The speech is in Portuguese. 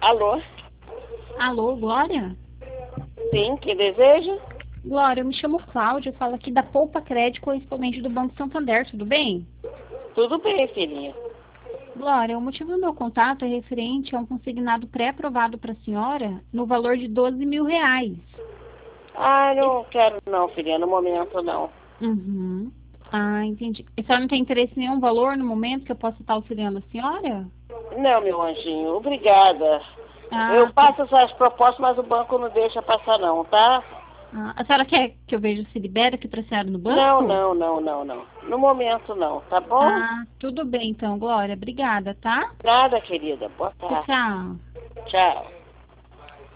Alô? Alô, Glória? Sim, que deseja? Glória, eu me chamo Cláudia, eu falo aqui da Poupa Crédito, correspondente do Banco Santander, tudo bem? Tudo bem, filhinha. Glória, o motivo do meu contato é referente a um consignado pré-aprovado para a senhora no valor de R$ 12.000. Ah, não quero não, filhinha, no momento não. Uhum. Ah, entendi. A senhora não tem interesse em nenhum valor no momento que eu possa estar auxiliando a senhora? Não, meu anjinho, obrigada. Eu Ah, passo essas propostas, mas o banco não deixa passar não, tá? a senhora quer que eu veja se libera aqui para a senhora no Não, banco? não, não, não, não. No momento não, tá bom? Ah, tudo bem então, Glória. Obrigada, tá? Nada, querida. Boa Tchau, tarde. tchau. Tchau.